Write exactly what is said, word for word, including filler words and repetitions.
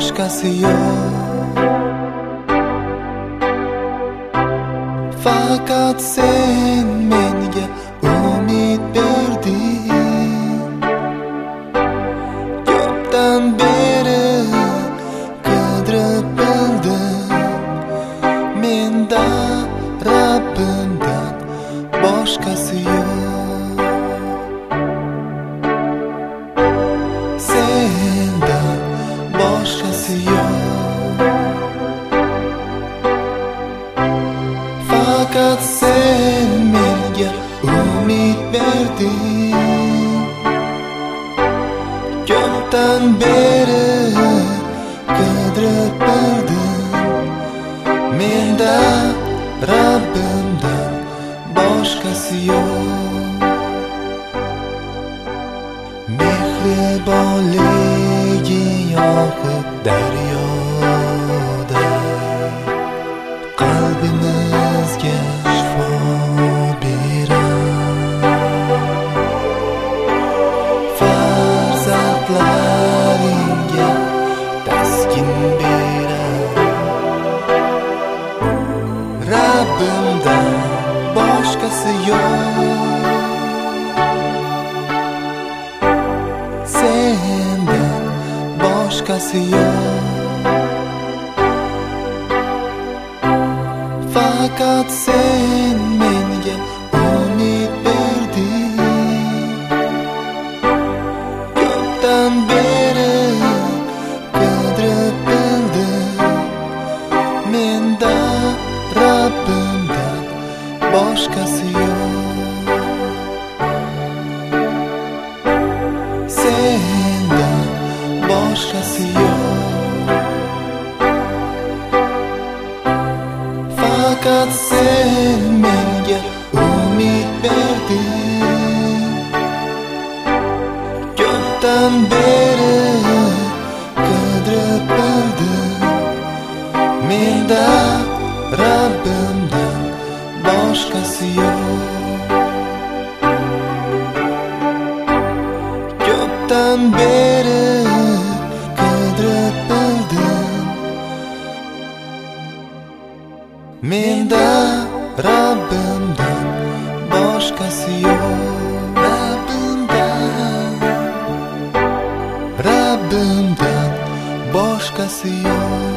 boshqasi yo'q. Faqat sen menga umid berding. Ko'pdan beri qidirib bildim, menda Rabbimdan boshqasi yo'q. Sendan boshqasi yo'q. Faqat sen menga umid berding. Ko'pdan beri qidirib bildim, menda Rabbimdan boshqasi yo'q. Mehribonliging oqib daryoda, qalbimizga shifo berar. Farzandlaringga taskin berar. Rabbimdan boshqasi yo'q. Sendan boshqasi yo'q. Faqat sen menga umid berding. Ko'pdan beri qidirib bildim, menda Rabbimdan boshqasi yo'q. Sendan boshqasi yo'q. Faqat sen menga umid berding. Ko'pdan beri qidirib bildim, menda Rabbimdan boshqasi yo'q. Ko'pdan beri qidirib bildim, menda Rabbimdan boshqasi yo'q. Rabbimdan, Rabbimdan boshqasi yo'q.